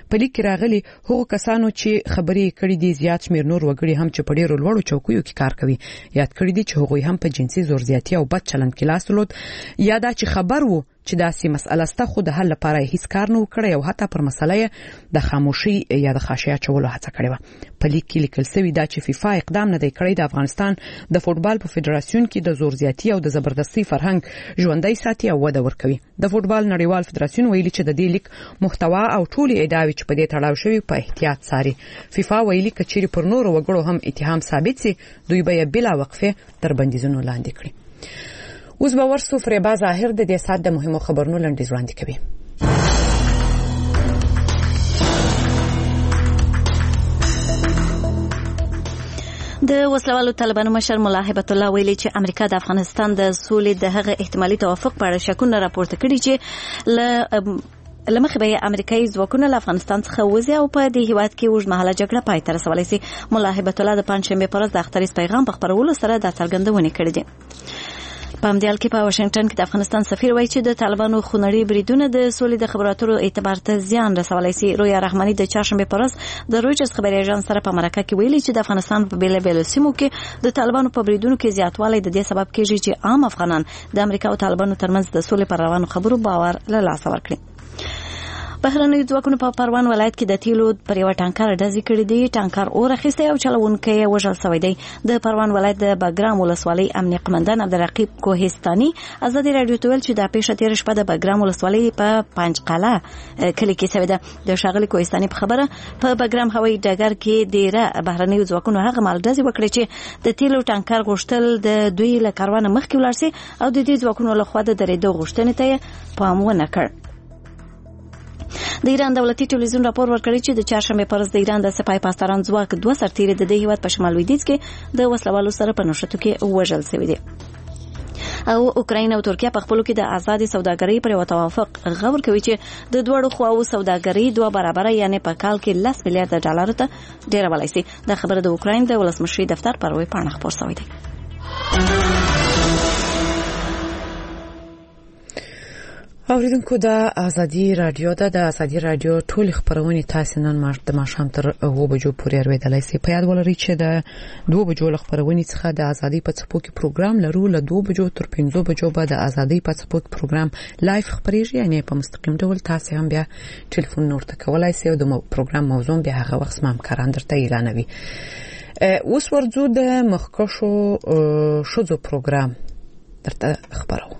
په لیک کې راغلي هغو کسانو چې خبرې کړې دي زیات شمېر نور وګړي هم چې په ډېرو لوړو چوکیو کې کار کوي یاد کړی دي چې هغوی هم په جنسي زورزیاتي او بد چلند کې لاس درلود یا دا چې خبر وو چې داسې مسأله سته خو د حل لپاره هیڅ کار نه وکړي او حتی پر مسله د خاموشي یا د خاموشي اچولو هڅه کړې وه. په لیک کې لیکل شوی دا چې فیفا اقدام نه دی کړی د افغانستان د فوټبال په فدراسیون کې د زورزیاتي او د زبردستي فرهنګ ژوندۍ ساتي او وده ورکوي. د فوټبال نړیوال فدراسیون ویلي چې د دې لیک محتوا او ټولې ادعاوې چې په دې تړاو شوی په احتیاط څاري. فیفا ویلي کچېرې پر نورو وګړو هم اتهام ثابت سي دوی به بلا وقفه تر بندیزونو لاندې کړي. اوس به ورسو فریبا ظاهر د دې سات د مهمو خبرونو لنډیز وړاندې کوي. د وسلوالو طالبانو مشر ملا هیبت الله ویلي چې امریکا د افغانستان د سولې د هغه احتمالي توافق په اړه شکونه راپورته کړي چې لمخې به امریکایي ځواکونه له افغانستان څخه وځي او په دې هیواد کې اوږدمهاله جګړه پای ته رسولی شي. ملا هیبت الله د پنځشنبې په ورځ د اختریز پیغام په خپرولو سره دا څرګندونه کړې ده. په همدې حال کې په واشنگټن کې د افغانستان سفیر وایي چې د طالبانو خونړي بریدونه د سولې د خبرو اترو اعتبار ته زیان رسولی شي. رویا رحماني د چهارشنبې په ورځ د رویټرز خبري اژانس سره په مرکه کې ویلي چې د افغانستان په بیلابیلو سیمو کې د طالبانو په بریدونو کې زیاتوالی د دې سبب کېږي چې عام افغانان د امریکا او طالبانو ترمنځ د سولې پر روانو خبرو باور له لاسه ورکړي. بهرنیو ځواکونو په پروان ولایت کې د تیلو پر یو ټانکر ډزې کړې دي. ټانکر اور اخیستی او چلوونکی یې وژل شوی دی. د پروان ولایت د بګرام ولسوالۍ امنیه قمندان عبدالرقیب کوهستاني ازادي رادیو ته ویل چې د پیښه تېره شپه د بګرام ولسوالۍ په پنجقله کلي کې شوې ده. د ښاغلي کوهستاني په خبره په بګرام هوایي ډګر کې ډېره بهرنیو ځواکونو هغه مهال ډزې وکړې چې د تیلو ټانکر غوښتل د دوی له کاروانه مخکې ولاړ شي او د دې ځواکونو لخوا د درېدو غوښتنې ته یې پام ونه کړ. د ایران دولتي ټلویزیون راپور ورکړی چې د چهارشنبې پر ورځ د ایران د سپاه پاسداران ځواک 2 سرتیري د دې هیواد په شمال لویدیځ کې د وسلوالو سره په نښتو کې وژل شوي دي. او اوکراین او ترکیه په خپلو کې د آزادې سوداګرۍ پر یو توافق غور کوي چې د دوړو خواو سوداګرۍ 2 برابره یعنی په کال کې $10 میلیارډ ډالر ته ډیرولای شي. د خبره د اوکراین د ولسمشر دفتر پر ویب پاڼه خپور شوی دی. اوریدونکو د ازادي رادیو د ازادي رادیو ټول خبرونه تاسو نن د ماښام تر 2 بجو پورې اوریدلای شئ. په یاد ولرئ چې د 2 بجو خبرونه څخه د ازادي په څپو کې پروګرام لرو. له 2 بجو تر 5 بجو به د ازادي په څپو کې پروګرام لایف خبرېږي یعنی په مستقیم ډول تاسو هم بیا ټلیفون نور ته کولای شئ او د پروګرام موضوع بیا هغه وخت ما همکاران درته اعلانوي. اوس ورځو د مخکښو شوزو پروګرام درته خبرو.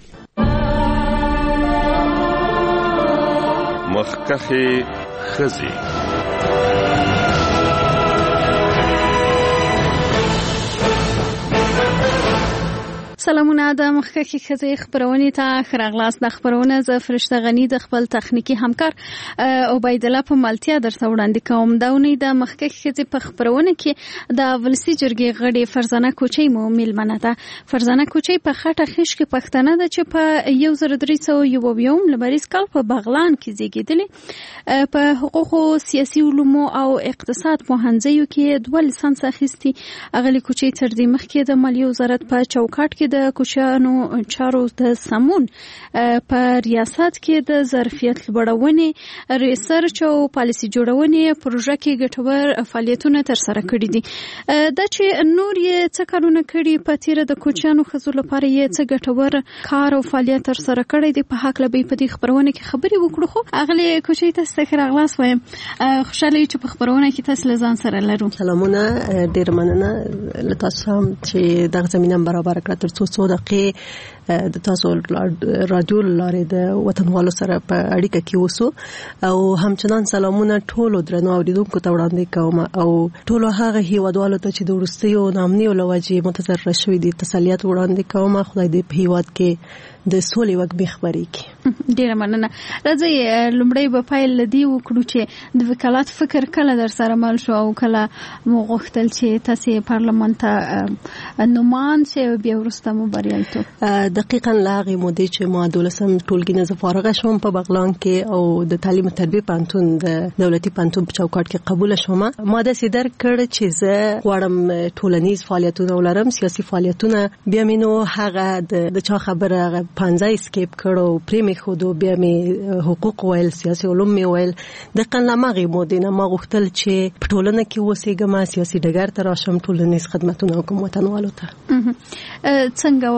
مخکخي خزي سلامونه د مخکخي خزي خبرونه ته خراغلاس د خبرونه ز فرشته غنی د خپل تخنیکی همکار عبید الله په ملتیا در څوړاندې کوم داونی د مخکخي خزي په خبرونه کې د ولسی جرګې غړي فرزانه کوچي مو ملمنه ده. فرزانه کوچي په خټه خش کې پښتنه ده چې په 1301 لمریز کال په بغلان کې زیږیدلې. په حقوق سیاسي علومو او اقتصاد پوهنځیو کې 2 لیسانس اخیستي. اغلی کوچي تر دې مخکې د مالیې وزارت په چوکاټ کې د کوچیانو چارو د سمون په ریاست کې د ظرفیت لوړونې ریسرچ او پالیسي جوړونې پروژه کې ګټور فعالیتونه تر سره کړي دي. دا چې نور یې څه کارونه کړي په تیره د کوچیانو ښځو لپاره یې څه ګټور کار او فعالیت تر سره کړی دی په حق لبي په دې خبرونه کې خبرې وکړو. خو اغلی کوچي تاسو ته راغلاس وایم خوشاله چې په خبرونه کې تاسو لزان سره لرو. سلامونه ډیر مننه لتاسو هم چې دغه زمينه برابر کړ تر څو دقیقې د تاسو رادیو لارې د وطنوالو سره په اړیکه کې وسو او همچنان سلامونه ټولو درنو اوریدونکو ته وړاندې کوم او ټولو هغه هیوادوالو ته چې د ورستیو نامنیو لوجې متضرر شوي دي تسلیت وړاندې کوم. خدای دې په هیواد کې د سولې وګ خبرې کی. ډیر مننه. راځي لومړی په فایل لدی وکړو چې د وکالت فکر کله در سره مل شو او کله مو غوښتل چې تاسو پارلمان ته نومان چې بیا ورسته مو بریالتو. دقیقاً لاغه مودې چې ما 12 ټولګي نه فارغه شوم په بغلان کې او د تعلیم او تربیه پانتون د دولتي پانتون په چوکاټ کې قبول شوم. ما د سیدر کړ چې زه غواړم ټولنیز فعالیتونه ولرم، سیاسي فعالیتونه. بیا مینو هغه د چا خبره هغه 15 سکیپ کړو، پریمي خودو بیا می حقوق ویل، سیاسي علوم می ویل. د قنلمغه مودې نه ما غوښتل چې په ټولنه کې اوسېږم، سیاسي ډګر ته راشم، ټولنیز خدماتونه وکم وطنوالو ته. څنګه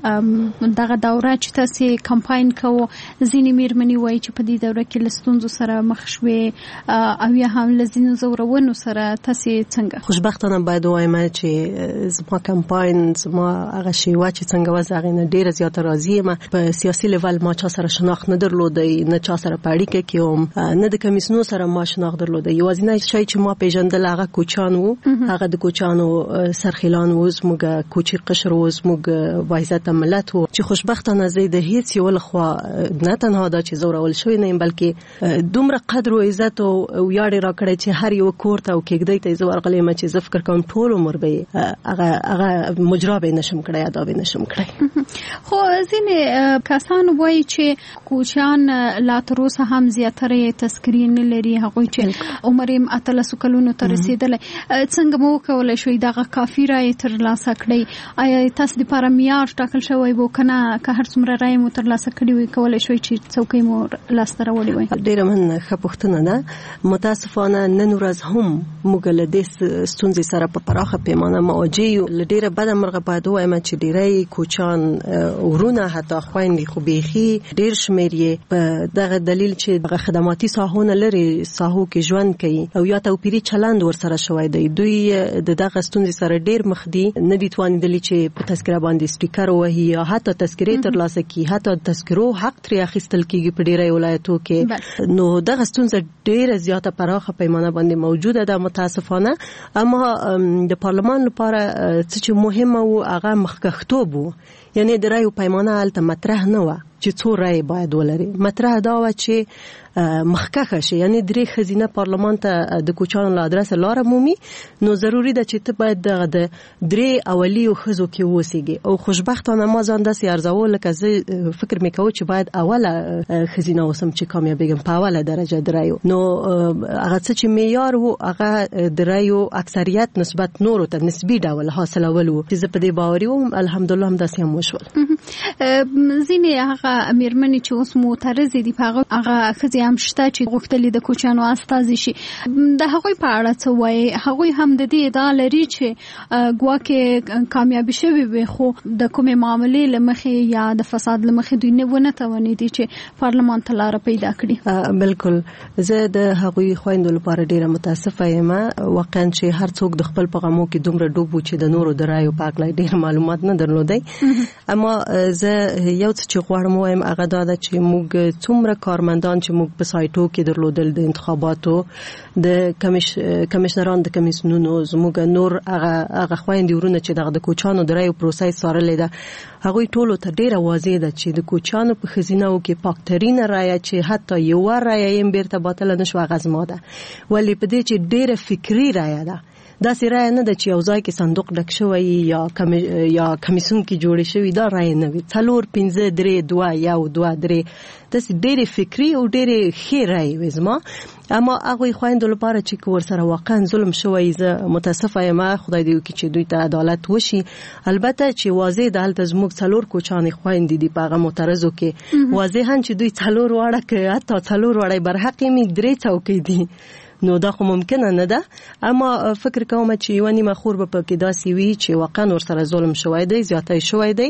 و دغه دوره چې تاسو کمپاین کوو، ځینې میرمنې وایي چې په دې دوره کې لستونزو سره مخ شوې او یا هم لزینو زورونو سره تاسو څنګه؟ خوشبختانه باید وایم چې زما کمپاین، زما هغه شیوه چې څنګه وځغې نه ډیره زیاته راضی یم. په سیاسي لیول ما چا سره شناخت نه درلودی، نه چا سره په اړیکه کې وم، نه د کمیسونو سره ما شناخت درلودی. یوازینی شی چې ما پیژندل هغه کوچان وو، هغه د کوچانو سرخیلان وو، زموږ کوچی قشر وو، زموږ وایزت ملت وو. چې خوشبختانه زه د هیڅ یو لخوا نه تنها دا چې زورول شوی نه، بلکې دومره قدر او عزت او ویاړ راکړی چې هر یو کور ته او کېږدی ته زه ورغلم چې زه فکر کوم ټول عمر به هغه مجرا به نشم کړی، ادا به نشم کړی. خو ځینې کسان وایي چې کوچان لا تر اوسه هم زیاتره تذکرې نه لري، هغوی چې عمر یې 13 کلونو ته رسیدلی. څنګه مو وکولی شوئ دغه کافي رایې ترلاسه کړئ؟ آیا تاسو لپاره معیار ټاکل شوی و کنه که هر څومره رایې مو ترلاسه کړي وي کولی شوئ چې څوکۍ مو لاسته راوړې وای؟ ډېره مننه، ښه پوښتنه ده. متاسفانه نن ورځ هم موږ له دې ستونزې سره په پراخه پیمانه مواجه یو. له ډېره بده مرغه باید ووایم چې ډېری کوچان ورونه حتی خویندې خو بیخي ډېر شمېر یې په دغه دلیل چې دغه خدماتي ساحونه لري، ساحو کې ژوند کوي او یا توپیري چلند ورسره شوی دی. دوی د دغه ستونزې سره ډېر مخ دي، نه دي توانېدلي چې په تذکره باندې سپیکر وهي یا حتی تذکرې ترلاسه کړي، حتی تذکرو حق ترې اخیستل کېږي په ډېری ولایتو کې. نو دغه ستونزه ډېره زیاته پراخه پیمانه باندې موجوده ده متاسفانه. اما د پارلمان لپاره څه چې مهمه و هغه مخکښتوب و، یعنی د رایو پیمانه هلته مطرح نه وه چې څو رای باید ولري. مطرح دا و چې مخکښه شي، یعنی درې ښځینه پارلمان ته د کوچانو له ادرسه لاره مومي، نو ضروري ده چې ته باید د درې اولیو ښځو کې اوسېږي. او خوشبختانه ما ځان داسې ارزول لکه زه فکر مې کوم چې باید اوله ښځینه اوسم چې کامیابېږم په اوله درجه د رایو. نو هغه څه چې معیار و هغه د رایو اکثریت نسبت نورو ته نسبي ډول حاصلول و، چې زه په دې باوري وم. الحمدلله هم داسې هم وشول. ځینې هغه میرمنې چې اوس معترضې دي په هغه ښځې هم شته چې غوښتلي د کوچانو استازي شي، د هغوی په اړه څه وایي؟ هغوی هم د دې ادعا لري چې ګواکې کامیابي شوي وي خو د کومې معاملې له مخې یا د فساد له مخې دوی ونه توانېدي چې پارلمان ته لاره پیدا کړي. بالکل، زه د هغوی خویندو لپاره ډیره متاسفه یم. واقعا چې هر څوک د خپل په غمو کې دومره ډوب و چې د نورو د رایو په اړه ډیر معلومات نه درلودی. اما زه یو څه چې غواړم وایم هغه دا ده چې موږ څومره کارمندان چې موږ په سایټو کې درلودل د انتخاباتو، د کمیشنران د کمیسیونونو، زموږ نور هغه خویندې ورونه چې دغه د کوچانو د رایو پروسه څارلې ده، هغوی ټولو ته ډیره واضح ده چې د کوچانو په ښځینه‌و کې پاکترینه رایه چې حتی یوه رایه یې بیرته باطله نه شوه هغه زما ده. ولې په دې چې ډیره فکري رایه ده، داسې رایه نه ده چې یو ځای کې صندوق ډک شوی یا کمیسیون کې جوړې شوي، دا رایه نه وي. 4 5 3 2 1 2 3 داسې ډېرې فکري او ډېرې ښې رایې وې زما. اما هغوی خویندو لپاره چې ورسره واقعا ظلم شوی، زه متاسفه یم. خدای دې وکړي چې دوی ته عدالت وشي. البته چې واضح ده هلته زموږ 4 کوچانې خویندې دي په هغه معترضو کې، واضحاً چې دوی 4 واړه که حتی 4 واړه برحق یې 3 څوکۍ دي، نو دا خو ممکنه نه ده. اما فکر کوم چې یو نیمه خور به پکې داسې وي چې واقعا ورسره ظلم شوی دی، زیاتی شوی دی.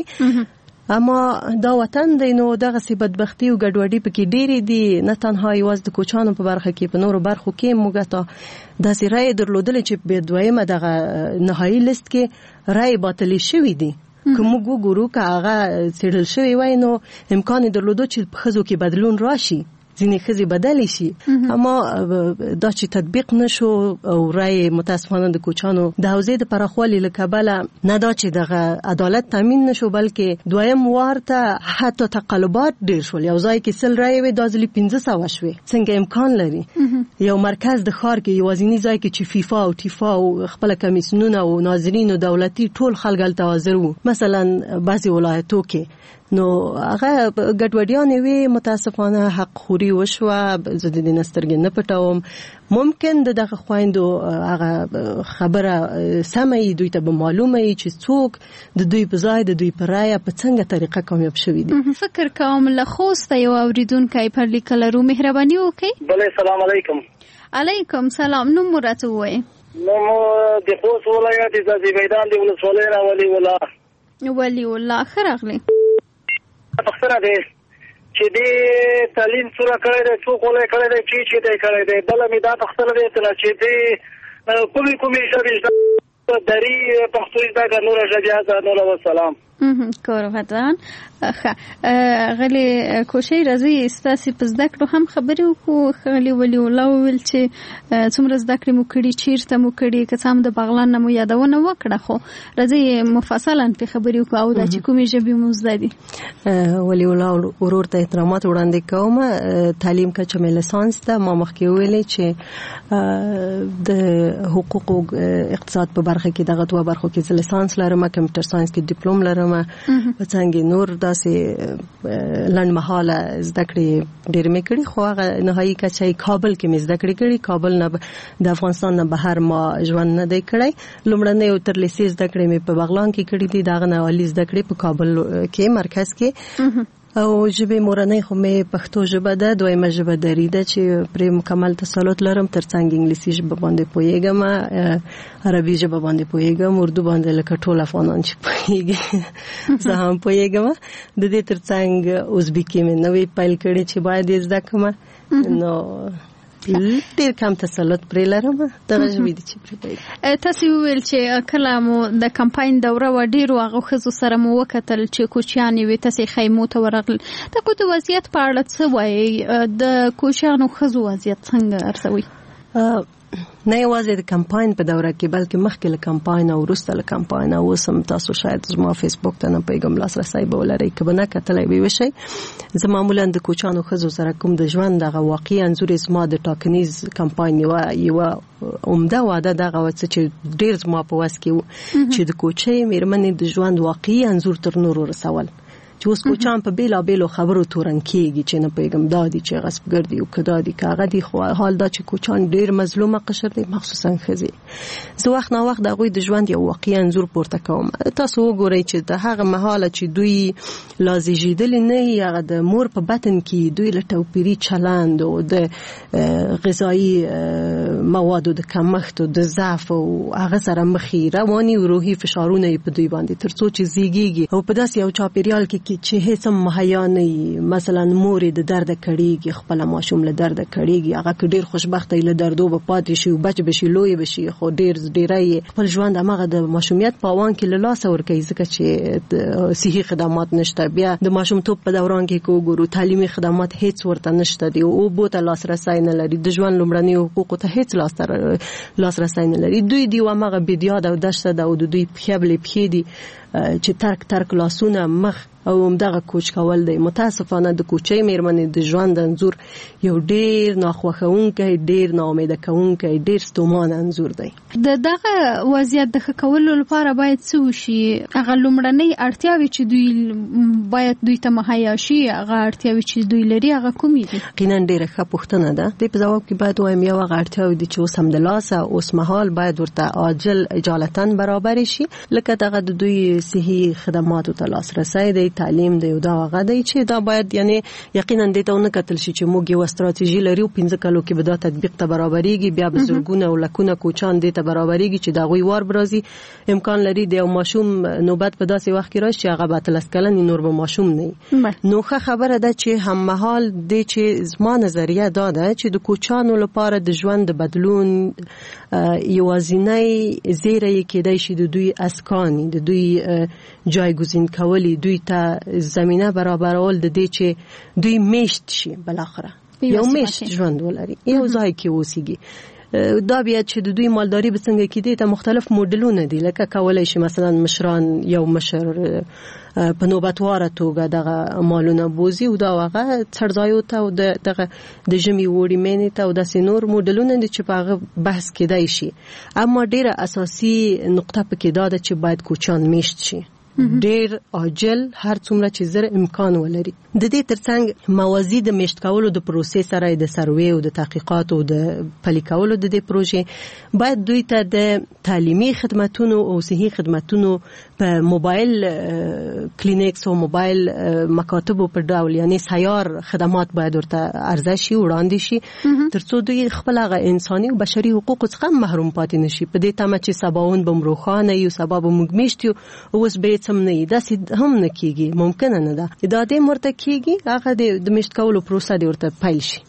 اما دا وطن دی، نو دغه سی بدبختی او ګډوډي پکې ډېرې دي، نه تنها یوازې د کوچانو په برخه کې، په نورو برخو کې موږ ته داسې رایې درلودلې چې په دویمه دغه نهایي لیست کې رایې باطلې شوي دي. که موږ وګورو که هغه څېړل شوی وای نو امکان یې درلودو چې په ښځو کې بدلون راشي، ځینې ښځې بدلې شي. اما دا چې تطبیق نشو او رای متاسفانه د کوچانو د حوزې د پراخوالي له کبله نه دا چې دغه عدالت تامین نشو، بلکې دویم وار ته حتی تقلبات ډیر شول. یو ځای کې 100 رای وي، دا ځلې 1500 شوې. څنګه امکان لري یو مرکز د ښار کې یوازینی ځای کې چې فیفا او ټیفا او خپل کمیسیونونه او ناظرین او دولتي ټول خلک هلته حاضر وو، مثلا بعضې ولایتو کې نو هغه ګډوډیانې وي متاسفانه حق خوري وشوه زه د دې نسترګې نه پټوم ممکن دغه خويندو هغه خبره سمې دوی ته معلومه وي چې څوک د دوی په ځای د دوی په رایه په څنګه طریقه کامیاب شوی دي فکر کوم له خوسته یو اوریدونکو پر لیکل رو مهرباني وکړئ بله السلام علیکم علیکم سلام نو مراتو وای نو د خوست ولایت د زیبیدان دی ولسوالۍ را ولی الله خراغلی پښتنه دی چې دې تعلیم سره کړی دی څوک ولې کړی دی چې دې کړی دی بل می دا پښتنه دی چې دې کومي ژبې دری پښتو زده کړه نور ژبه نور والسلام کورفتان غلی کوشي راځي استاسي په زده کړو هم خبرې وکړو غلی ولي الله ویل چې څومره زده کړې مو کړي چیرته مو کړي که څام د بغلان نه مو یادونه وکړه خو راځي مفصلا په خبرې وکړو او د کومې ژبې مو زده دي ولي الله ورور ته احترامات وړاندې کوم تعلیم کا چې لیسانس ته ما مخکې ویلې چې د حقوق او اقتصاد په برخه کې دغه دوه برخو کې لیسانس لرم کمپیوټر ساينس کې ډیپلوم لرم په څنګه نور داسې لنډمهاله زده کړې ډېر مې کړې خو هغه نهایي کچې کابل کې مې زده کړې کابل نه د افغانستان نه بهر ما ژوند نه دی کړی لومړنۍ او تر لیسې زده کړې مې په بغلان کې کړې دي دغه نه عالی زده کړې په کابل کې مرکز کې او ژبه مورنۍ خو مې پښتو ژبه ده دویمه ژبه دری ده چې پر مکمل تسلط لرم ترڅنګ انګلیسي ژبه باندې پوهیږم عربي ژبه باندې پوهیږم اردو باندې لکه ټول افغانان چې پوهیږي زه هم پوهیږم د دې ترڅنګ ازبکی مې نوې پیل کړې چې باید زده کوم نو ډیر کم تسلط پرې لرم دا ژبه دي چې پرې تاسو ویل چې کله مو د کمپاین دوره و ډیرو هغه خزو سره مو وکتل چې کوچیان وي تاسو خیمو ته ورغل د کوم وضعیت په اړه څه وایي د کوچیانو خزو وضعیت څنګه ارسوي نه یوازې د کمپاین په دوره کې بلکې مخکې له کمپاین او وروسته له کمپاین او سم تاسو شاید زما فیسبوک ته نه پیغام لاسرسي به ولرئ که نه کتلای وي وشي زه معمولا د کوچانو خزو سره کوم د ژوند دغه واقعي انځور زما د ټاکنیز کمپاین یو عمده واده دغه وڅ چې ډیر زما په واس کې چې د کوچي میرمنې د ژوند واقعي انځور تر نورو رسول چې اوس کوچان په بیلا بیلو خبرو تورن کېږي چې نه پیغام دادی چې غصبګردي او کدادي کاغه دي خو حال دا چې کوچان ډیر مظلومه قشر دي مخصوصا خزي زه وخت نه وخت دغه د ژوند یو واقعي انځور پورته کوم تاسو وګورئ چې د هغه مهاله چې دوی لازیجیدل نه هغه د مور په بطن کې دوی له توپیری چلند او د غذایی موادو د کمښت او د ضعف او هغه سره مخې رواني او روحي فشارونه په دوی باندې ترڅو چې زیږیږي او په داسې یو چاپیریال کې چې هیڅ مهیا نه مثلا مور د درد کړيږي خپل ماشوم له درد کړيږي هغه ډیر خوشبخته له دردو په پاتې شي او بچ بشي لوی بشي خو ډیرای خپل ژوند هغه د ماشومیت په وان کې له لاس ورکوي ځکه چې صحي خدمات نشته بیا د ماشوم توپ په دوران کې کوګورو تعلیمي خدمات هیڅ ورته نشته دی او بوته لاسرسي نه لري د ژوند لومړني حقوق ته هیڅ لاسرسي نه لري دوی دی وامغه بيدیاد او دشته د دوی خپل پخې دي چې ترک لاسونه مخ او همدغه کوچ کول دی متاسفانه د کوچي میرمنې د ژوند انځور یو ډیر ناخوښونکی ډیر ناامیده کوونکی ډیر ستومان انځور دی دغه وضعیت د کولو لپاره باید څه وشي هغه لومړنۍ اړتیاوې چې دوی باید دوی ته مهیا شي هغه اړتیاوې چې دوی لري هغه کومې دي یقینا ډیره ښه پوښتنه ده د په جواب کې باید وایم یو هغه اړتیاوې دي چې اوس هم د لاسه اوس مهال باید ورته عاجل اجالتاً برابر شي لکه دغه د دوی صحي خدماتو ته لاسرسي دی تعلیم دی او دا هغه دی چې دا باید یعنی یقینا د ته نه کتل شي چې موږ یو استراتیژي لري او 15 کلو کې به دا تطبیق ته برابرېږي بیا به زرګونه او لکونه کوچان د ته برابرېږي چې دا غوي وار برازي امکان لري د یو ماشوم نوبت په داسې وخت کې راشي چې هغه به تلس کلن نور به ماشوم نه نو خبره ده چې هم مهال د چې زما نظریه دا ده چې د کوچانو لپاره د ژوند بدلون یوازینی زیری کېدای شي د دوی اسکان د دوی جایگزین کولی دوی ته زمينه برابرول د دې چې دوی میشت شي بل اخره یو میشت ژوند ولري یو ځای کې اوسېږي دا بیا چې د دوی مالداري به څنګه کېدي ته مختلف موډلونه دي لکه کولای شي مثلا مشران یو مشر په نوبتواره توګه دغه مالونه بوزي او دا هغه څړځایو ته او دغه د جمی وړي مینې ته او د سينور موډلونه دي چې په هغه بحث کېدای شي اما ډیره اساسي نقطه پکې دا ده چې باید کوچان میشت شي ډیر عاجل هر څومره چې زر امکان ولري. د دې ترڅنګ موازی د میشت کولو د پروسې سره د سروې او د تحقیقات او د پلي کولو د دې پروژې باید دوی ته د تعلیمي خدماتونو او صحي خدماتونو په موبایل کلینیکس او موبایل مکاتبو په ډول یعنی سیار خدمات باید ورته عرضه شي وړاندې شي ترڅو دوی خپل هغه انساني او بشري حقوق څخه محروم پاتې نشي. په دې تمه چې سباون بمروخانه یو سبب موږ میشتو اوس به څم نه دا هم نه کیږي ممکن نه ده دا د مرته کیږي هغه د میشت کولو پروسه د ورته پیل شي.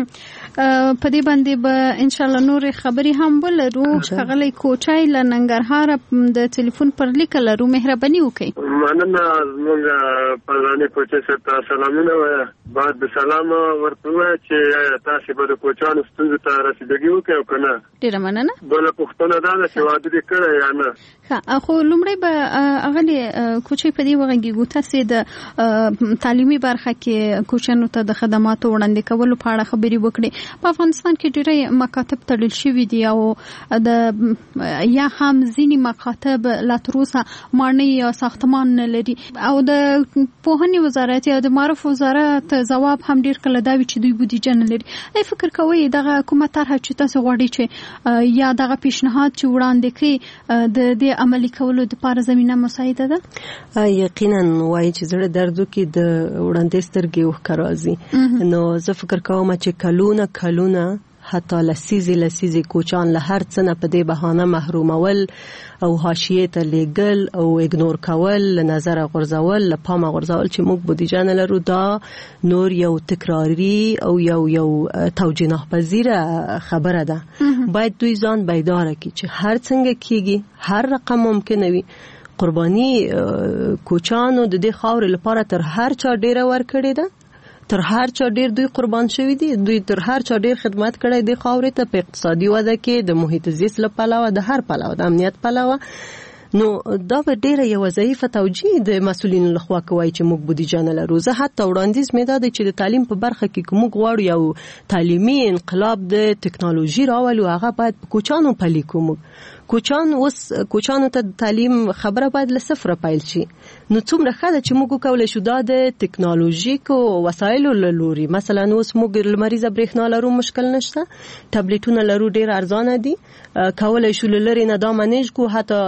په دې باندې به ان شاء الله نور خبري هم ولرو. خغلی کوچای ل ننګرهار د ټلیفون پر لیک لرو مهرباني وکړئ. مننه موږ پرانی کوچه ته سلامونه بعد د سلام ورته چې تاسو به د کوچانو ستونزې ته رسیدګي وکړو کنه. ډیره مننه. بل پښتون دا چې واده دې کړی یا نه. ها خو لومړی به اغلی کوچې په دې وغږیږو تاسو د تعلیمي برخه کې کوچانو ته د خدماتو وړاندې کولو په اړه خبري وکړي. په افغانستان کې ډېری مکاتب تړل شوي دي او د یا هم ځینی مکاتب لا تر اوسه مانع یا ساختمان نه لري او د پوهنې وزارت یا د معرف وزارت ځواب هم ډېر کله دا وی چې دوی بودیجه نه لري. ای فکر کوئ دغه حکومت طرحه چې تاسو غواړئ چې یا دغه پیشنهاد چې وړاندې کړي د دې عملي کولو لپاره زمينه مساعده ده؟ یقینا وایي چې زړه درد کې د وړاندې سترګې وکړازي نو زه فکر کوم چې کلونه حتی لسیزی کوچان له هر څه نه په دې بهانه محرومول او حاشیه ته لګل او اګنور کول له نظر غورځول له پامه غورځول چې موږ بودیجه نه لرو دا نور یو تکراری او یو توجیه ناپذیره خبره ده. باید دوی ځان بیدار کړي چې هر څنګه کیږي هر رقم ممکن وي قرباني کوچانو د دې خاور لپاره تر هر چا ډیره ور کړی ده تر هر چا ډیر دوی قربان شوی دي دوی تر هر چا ډیر خدمت کړی دی خاورې ته په اقتصادي وده کې د محیط زیست لپاره د هر پلوه د امنیت پلوه نو دا به ډیره یو ضعیفه توجیه د مسولینو لخوا کوي چې موږ بودیجه نه لرو. زه حتی وړاندیز مې دا دی چې د تعلیم په برخه کې موږ غواړو یو تعلیمي انقلاب د ټکنالوژي راولو هغه باید په کوچانو پلي کوو. کوچانو ته تعلیم خبره باید له صفر پیل شي. نو څومره ښه ده چې موږ کولای شو دا د ټکنالوژیکو وسایلو له لوري مثلا اوس موږ لمریزه برېښنا لرو مشکل نشته ټابلیټونه لرو ډیر ارزانه دي کولای شو لری نه دا منیج کو حتی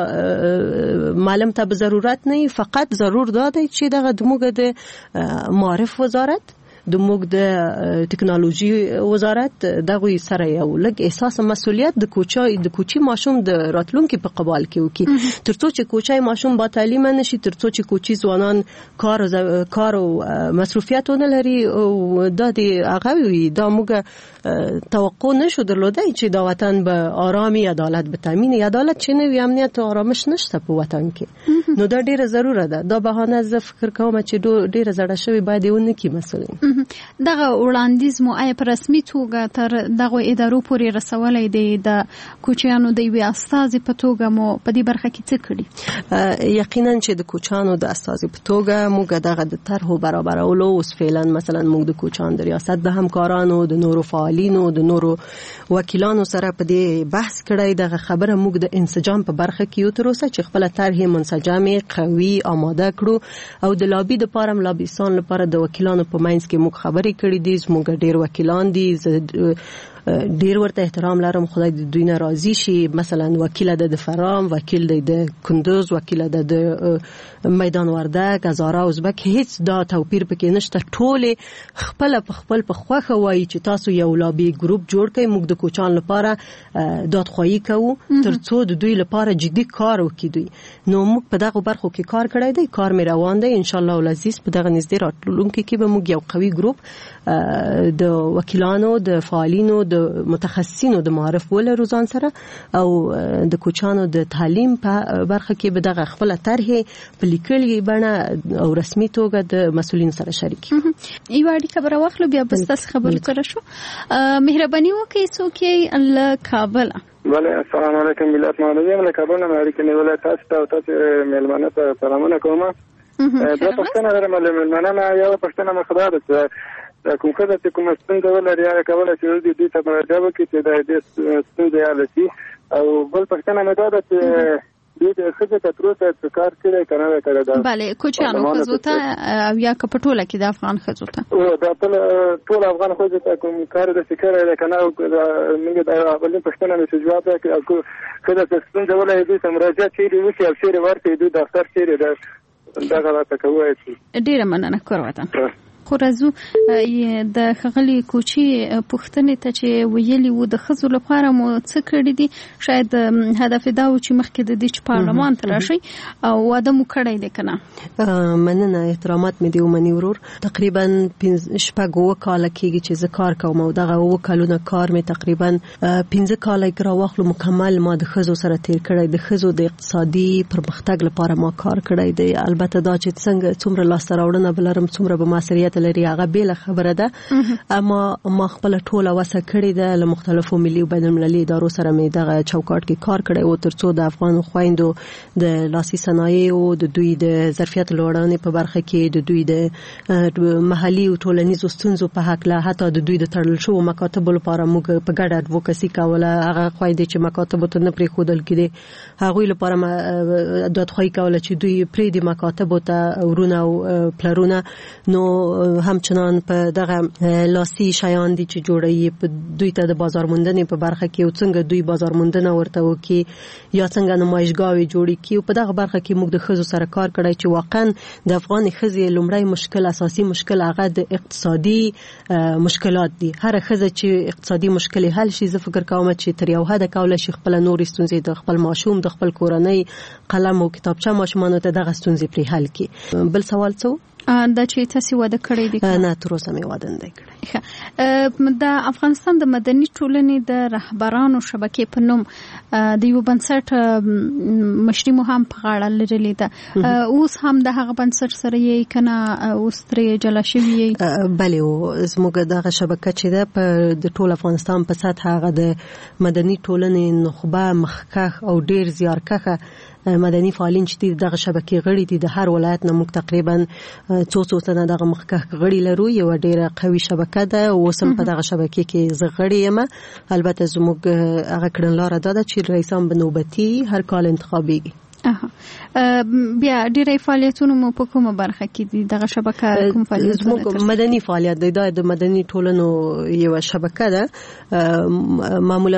معلم ته ضرورت نه فقط ضرور دا دی چې دغه د موږ د معرف وزارت د موږ د ټکنالوژي وزارت دغه سره یو لګ احساس مسولیت د کوچي ماشوم د راتلونکو په قبال کې وکي ترڅو چې کوچي ماشوم با تعلیم نشي ترڅو چې کوچي ځوانان کار او مصروفیت نه لري او د هغه وي دا موږ توقع نشو درلودای چې دا وطن به آرامي عدالت به تامین عدالت چې نه وي امنیت او آرامش نشته په وطن کې نو دا ډیره ضروره ده. دا بهانه زه فکر کوم چې ډیره زړه شوی باید ونه کی مسولین دغه وړاندیز مو آیا په رسمي توګه تر دغه ادارو پورې رسولای دی د کوچیانو د وی استاذ په توګه مو په دې برخه کې څه کړی؟ یقینا چې د کوچانو د استاذ په توګه موږ دغه د طرحو برابرولو اوس فعلا مثلا موږ د کوچان د ریاست د همکارانو د نورو فعالینو د نورو وکیلانو سره په دې بحث کړی. دغه خبره موږ د انسجام په برخه کې یو تر اوسه چې خپل طرح منسجمه قوي آماده کړو او د لابي د پارم لابیستان لپاره د وکیلانو په منځ کې موږ خبرې کړې دي. زموږ ډېر وکیلان دي ډیر ورته احترام لرم خدای د دوی نه راضي شي مثلا وکیل د فرام وکیل د کندوز وکیل د میدان وردګ هزاره ازبک هیڅ دا توپیر پکې نشته ټول خپل په خوخه وایي چې تاسو یو لابي ګروپ جوړ کړئ موږ د کوچان لپاره دادخواهی کوو ترڅو د دوی لپاره جدي کار وکړي دوی نو موږ په دغه برخو کې کار کړی دی کار مې روان دی ان شاء الله العزیز په دغه نږدې راتلونکي کې به موږ یو قوي ګروپ د وکیلانو د فعالینو د متخصصینو د معرف ولرو ځان سره او د کوچانو د تعلیم په برخه کې به دغه خپل طرح په لیکلي بڼه او رسمي توګه د مسولین سره شریک یو اړیکه به راوخلو بیا به تاسو خبرې سره شو. مهرباني وکړئ څوک له کابل. بله السلام علیکم ملت مولوی له کابل نه اړیکه نیولای تاسو مېلمانه ته سلامونه کوم. دا پښتنه لرم مېلمانه یو پښتنه مخدا ده کوم خدای چې کوم ستنده ولري یا کوله چې دې ته مرجع وکړي چې د دې ستنده یا لسی او بل پښتنه مې دا ده چې دې خزه تر اوسه کار کړی کنه کړی دا bale کوچانو خزو ته او یا کپټوله کې د افغان خزو ته او دا ټول افغان خزو ته کوم کار د فکر کنه موږ دا ولې پښتنه مې جواب راکړ کله چې څنګه ولې دې سمراجه چې دې وشي او شیر ورته دې دفتر شیر دا غلطه کوي ډیره مننه کوم خو راځو د خغلی کوچی پښتنې ته چې ویلي وو د خزو لپاره مو څه کړی دي شاید هدف دا و چې مخکې د دې پارلمان ته راشي او واده مو کړی دی کنه مننه احترامات مې دی ومني ورور تقریبا 15 کال کېږي چې زه کار کوم او دغه 2 کالونه کار مې تقریبا 15 کال کې راوخلو مکمل ما د خزو سره تیر کړی د خزو د اقتصادي پرمختګ لپاره ما کار کړی دی البته دا چې څنګه څومره لاس راوړنه بلرم څومره به مسؤلیت لري هغه بیل خبره ده اما ما خپل ټوله وسه کړی ده له مختلفو ملي او بین المللي ادارو سره مې دغه چوکاټ کې کار کړی او ترڅو د افغان خويندو د لاسي صنایع او د دوی د ظرفیت لوړانې په برخه کې د دوی د محلي او ټولنیزو ستونزو په حق له حتی د دوی د تړل شو مکاتب لپاره موږ په ګډه ادوکسي کوله هغه خويندې چې مکاتب ته نه پرې خودل کړي هغه لپاره دادخواهی کوله چې دوی پرې د مکاتب ته ورونه او پلرونه نو همچنان په دغه لاسي شیان دي چې جوړي په دوی ته د بازار موندنې په برخه کې او څنګه دوی بازار موندنه ورته وکي یا څنګه نمایشګاوي جوړي کی په دغه برخه کې موږ د خزو سره کار کړی چې واقعا د افغان خزې لومړی مشکل اساسي مشکل هغه د اقتصادي مشکلات دي هر خزه چې اقتصادي مشکل حل شي زه فکر کوم چې تر یو حد کوله شي خپل نور ستونزې د خپل ماشوم د خپل کورنۍ قلم او کتابچه ماشومانو ته دغه ستونزې پرې حل کی بل سوال څه دا چې تاسو واده کړی دی نه تر اوسه مې واده نه کړی د افغانستان د مدني ټولنې د رهبرانو شبکې په نوم د یو بنسټ مشري مو هم په غاړه لرلې ده اوس هم د هغه بنسټ سره یې کنه اوس ترې جلا شوی یې بله او زموږ دغه شبکه چې ده په د ټول افغانستان په سطح هغه د مدني ټولنې نخبه مخکخ او ډیر زیارکخه مدني فعالین چې دغه شبکې غړي دي د هر ولایت نه موږ تقریبا څو تنه دغه مخکخ غړي لرو یو ډیره قوي شبکه ده او سم په دغه شبکې کې زه غړي یم البته زموږ هغه کړنلاره ده چې رئیسان بنوبتي هر کال انتخابيږي بیا ډیری فعالیتونه مو په کومه برخه کې دي دغه شبکه کوم فعالیتونه مدني فعالیت دی د مدني ټولنو یو شبکه ده معمولا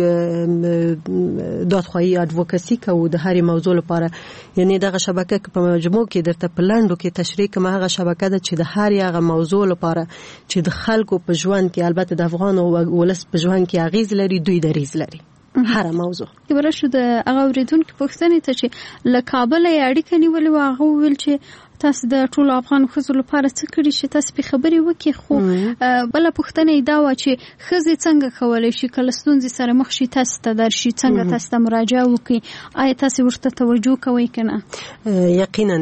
موږ دادخواهی ادوکسی کوو د هر موضوع لپاره یعنی دغه شبکه په مجموع کې درته پلانډو کې تشریح کوم هغه شبکه ده چې د هر هغه موضوع لپاره چې د خلکو په ژوند کې البته د افغان ولس په ژوند کې اغیز لري دوی دریز لري هر موضوع کبره شو د هغه اوریدونکو پوښتنه ته چې له کابل اړیکه نیولې و هغه ویل چې تاسو د ټول افغان خزو لپاره څه کړی چې تاسو په خبري وکي خو بل پوښتنه دا و چې خزې څنګه کولای شي کله ستونزې سره مخ شي تاسو ته درشي څنګه تاسو ته مراجعه وکړي آیا تاسو ورته توجه کوئ کنه یقینا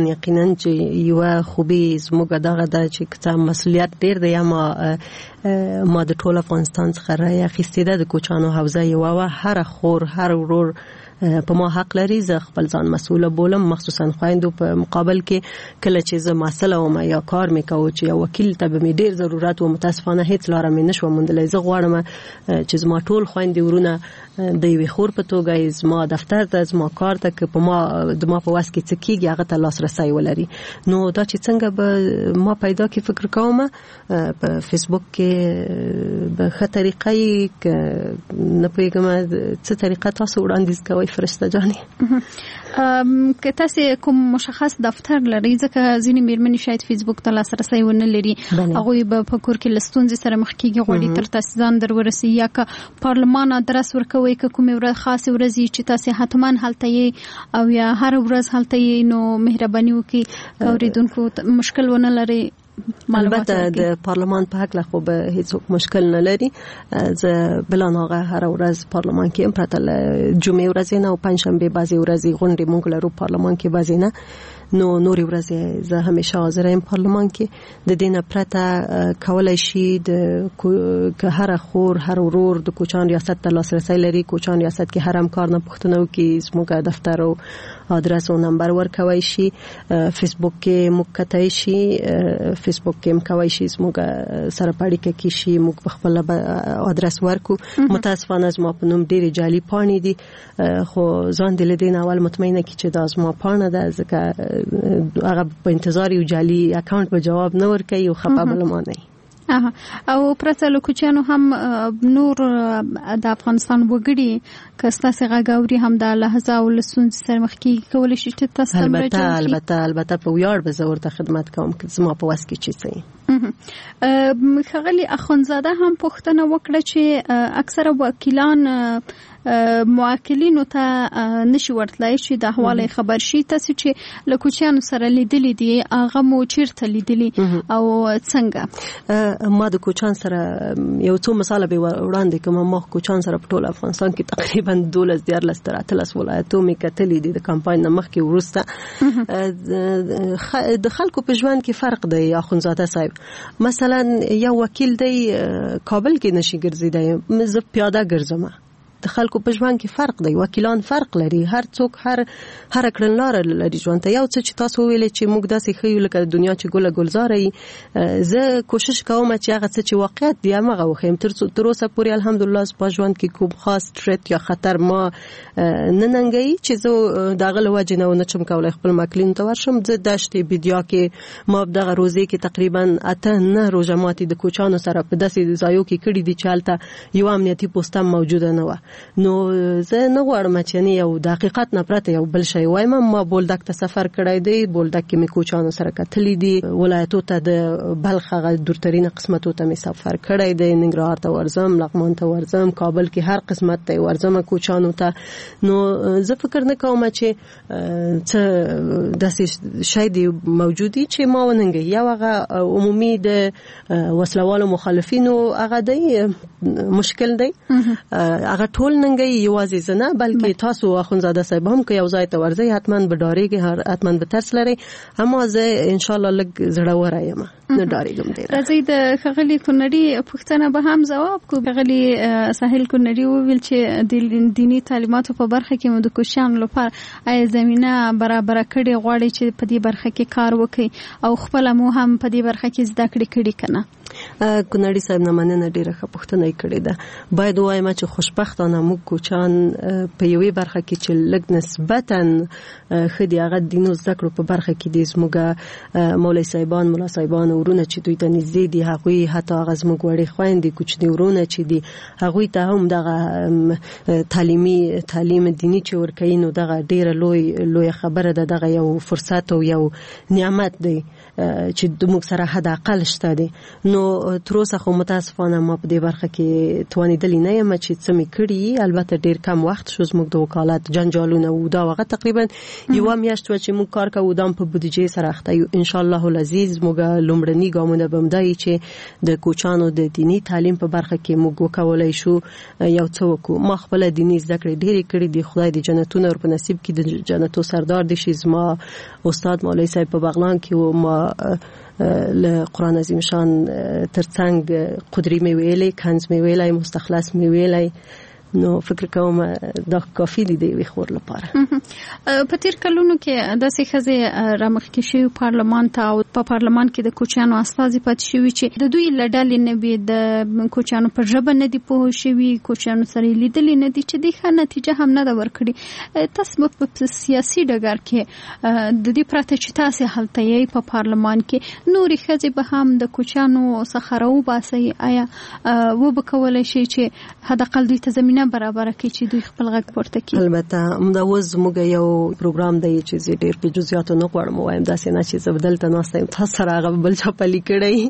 چې یو خوبي زموږ دغه د چې مسؤلیت ډیر دی ما د ټول افغانستان څخه راي اخیستې د کوچانو حوزه یو هر خور هر ورور په ما حق لري زه خپل ځان مسؤل بولم مخصوصا خويندو په مقابل کې کله چې زه مسله او یا کار میکاو چې یو وکیل ته به ډیر ضرورت و متاسفانه هیڅ لار مې نشو موندلای زه غواړم چې زما ټول خويندې ورونه د یوې خور په توګه زما دفتر ته زما کار ته کې په ما د ما په واس کې څه کیږي هغه ته لاسرسي ولري نو دا چې څنګه به ما پیدا کې فکر کوم په فیسبوک کې به ښه طریقې نه پیغام څه طریقه تاسو وړاندیز کوئ فرشته جاني که تاسو کوم مشخص دفتر لري ځکه ځینې میرمنې شاید فیسبوک ته لاسرسي ونه لري هغه به په کور کې لستونځ سره مخ کېږي غوړي تر تاسو ځان درورسي یا که پارلمان ادرس ورکوي که کومه ورځ خاصه ورځ چې تاسو حتمان هلته یې او یا هر ورځ هلته یې نو مهرباني وکړئ اوریدونکو مشکل ونه لري البته د پارلمان په حق له خو به هیڅ مشکل نه لري زه بلانغه هر ورځ پارلمان کې پرته جمعې ورځ نه او پنځشنبه بعضي ورځې غونډې مونږ لرو پارلمان کې بعضي نه نو نوري ورځې زه همیشه حاضر یم پارلمان کې د دې نه پرته کولای شي د هر خور هر ورور د کوچان ریاست ته لاسرسی لري کوچان ریاست کې هر همکار نه پوښتنه وکړي زموږ دفتر او آدرس او نمبر ورکوي شي فیسبوک کې موږ کتای شي فیسبوک کې هم کوي شي زموږ سره پاړیکه کې شي موږ خپل آدرس ورکو متاسفانه زما په نوم ډېری جعلي پاڼې دي خو ځان دې له دې نه اول مطمئنه کی چې دا زما پاڼه ده ځکه هغه په انتظار یو جعلي اکاونټ به جواب نه ورکوي او خپه بل ما نه او پرته له کوچانو هم نور د افغانستان وګړي کستا څنګه غاوري هم د لحظه او لسون سره مخ کې کول شي چې تاسو البته په ویاړ به زه ورته خدمت کوم چې زما په واس کې چی سي خغلی اخونزاده هم پوښتنه وکړه چې اکثره وکیلان موکلینو ته نشي ورتلای چې د حواله خبر شي تاسو چې له کوچانو سره لیدلې دي هغه مو چیرته لیدلې او څنګه ما د کوچان سره یو څو مثال به وړاندې کوم ما کوچان سره په ټول افغانستان کې تقریبا 12 تر 13 ولایتو می کتلې دي د کمپاین نه مخکې ورسته د خلکو په ژوند کې فرق دی اخونزاده صاحب مثلا یو وکیل دی کابل کې نشي ګرځیدای زه پیاده ګرځم د خلکو په ژوند کې فرق دی وکیلان فرق لري هر څوک هر کړنلار لري ژوند ته یو څه چې تاسو ویلې چې موږ داسې خیو لکه دنیا چې ګل ګلزارې زه کوشش کوم چې هغه څه چې واقعیت دی هغه وخیم تر اوسه پورې الحمدلله په ژوند کې کوم خاص ټریټ یا خطر ما نه ننګي چې زه دغه لوجه نه چم کولای خپل ماکلین ته ورشم زه داشتې بيدیا کې ما دغه روزي کې تقریبا 8 روزه ماتي د کوچانو سره په داسې ځایو کې کړي دي چې حالت یو امنیتي پوسټ موجوده نه و نو زه نه غواړم چې یو دقیقت نه پرته یو بل شی وایم ما بولدک ته سفر کړی دی بولدک کې می کوچانو سره کتلې دي ولایتو ته د بلخ غ دورترین قسمتو ته می سفر کړی دی ننګرهار ته ورزم لغمان ته ورزم کابل کې هر قسمت ته ورزم کوچانو ته نو زه فکر نه کوم چې څه داسې شی دی موجودي چې ما وننګي یو هغه عمومي د وسلوالو مخالفینو هغه دی مشکل دی هغه ټول ننګي یوازې زنه بلکې تاسو اخونزاده صاحب هم که یو ځای ته ورځي حتمان به ډاریږي حتمان به ترس لري اما زه ان شاء الله لګ زړه ورایم نه ډاریږم دی راځي د خغلی کونړي پښتنه به هم جواب کو خغلی ساحل کونړي ویل چې د دینی تعلیماتو په برخه کې مو د کوشان لپاره ای زمينه برابر کړي غواړي چې په دې برخه کې کار وکړي او خپل مو هم په دې برخه کې زده کړې کړي کنه کونړي صاحب نه مننه ډیره ښه پوښتنه کړې ده باید وایم چې خوشبختانه موږ کوچان په یوې برخه کې چې لږ نسبتا خدي هغه دینو زده کړو په برخه کې دي زموږ مولوی صاحبان مولا صاحبان ورونه چې دوی ته نږدې دي هغه حتی هغه زموږ وړي خويندې کوچني ورونه چې دي هغه ته هم دغه تعلیم دینی چې ورکوي نو دغه ډیره لوی خبره ده دغه یو فرصت او یو نعمت دی چې د موږ سره حد اقل شته دي نو تر اوسه خو متاسفانه ما په دې برخه کې توانیدلې نه یم چې څه مې کړی البته ډیر کم وخت شو زموږ د وکالت جنجالونه و دا وخت تقریبا یو میاشت چې موږ کار کوو دام په بودیجې سره اخته یو ان شاء الله العزیز موږ لومړني ګامونه بمدای چې د کوچانو د دینی تعلیم په برخه کې موږ وکولای شو یو څه وکړو ما خپل دینی زده کړې ډېرې کړې دي خدای دې جنتونه ور په نصیب کړي د جنتو سردار دي شي زما استاد مولوی صاحب په بغلان کې و ما له قران عظیم شان ترڅنګ قدري می ویلې کنز می ویلې مستخلص می ویلې نو فکر کوم دا کافي دی وی خور لپاره په تیر کلونو کې د سیخزه رامخکې شوی پارلمان ته او په پارلمان کې د کوچانو استازي پات شوی چې د دوی لړل نه وي د کوچانو پر ژبه نه دی په شوی کوچانو سره لیدل نه دي چې د ښه نتیجه هم نه دا ورکړي تاسو په سیاسي ډګر کې د دې پرته چې تاسو حالت یې په پارلمان کې نوري خزه به هم د کوچانو څخه راو باسي آیا و به کولای شي چې حد اقل دوی ته زمينه برابر کې چې دوی خپل غږ پورته کړي البته مدوز موږ یو پروګرام دی چې ډېر په جزئیاتو نه غواړم وایم دا څنګه چې زبدل ته ناستم تاسو سره هغه بل چا پلي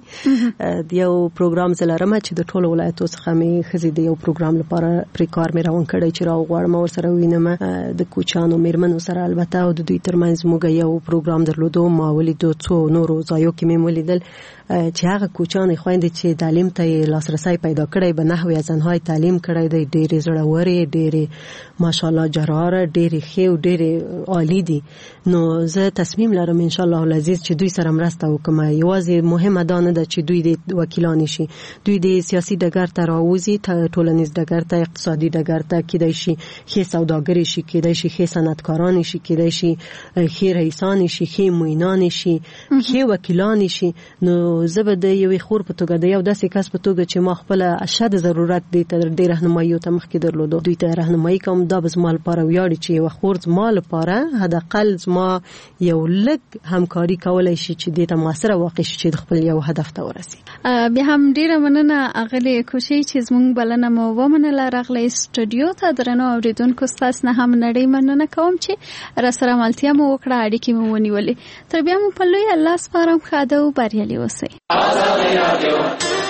کړی د یو پروګرام زلرم چې د ټولو ولایتو څخه می خزي د یو پروګرام لپاره پری کار مې روان کړی چې راو غواړم ور سره وینم د کوچانو میرمنو سره البته او د دوی ترمنځ موږ یو پروګرام درلودو ما ولیدو څو نورو ځایو کې مې ولیدل چې هغه کوچانې خويندې چې تعلیم ته لاسرسي پیدا کړی به نحوی ځنهای تعلیم کړی دی ډېر ډېرې زړورې، ډېرې ماشاءالله جراره، ډېرې ښې او ډېرې عالی دي. نو زه تصمیم لرم ان شاء الله العزیز چې دوی سره مرسته وکم. یوازې مهمه دا نه ده چې دوی د وکیلان شي، دوی د سیاسي ډګر ته راوځي، ټولنیز ډګر ته، اقتصادي ډګر ته، کېدای شي ښې سوداګري شي، کېدای شي ښې صنعتکاران شي، کېدای شي ښې رئیسان شي، ښې معینان شي، ښې وکیلان شي. نو زه به د یوې خور په توګه، د یو داسې کس په توګه چې ما خپل اشد ضرورت دی ته د راهنمایي ته مخکې درلودو، دوی ته راهنمایي کوم. دا به زما لپاره ویاړي چې یو خور زما لپاره حداقل زما یو لږ همکاري کولای شي چې دې ته موثره واقع شي چې خپل یو هدف ته ورسي. بیا هم ډیره مننه اغلې کوشي چې زموږ بلنه مو ومنله راغلی سټوډیو ته. درنو اوریدونکو ستاسو نه هم نړۍ مننه کوم چې را سره ملتیا مو وکړه، اړیکې مو ونیولې. تر بیا مو په لوی الله سپارم، ښه ده او بریالي اوسئ.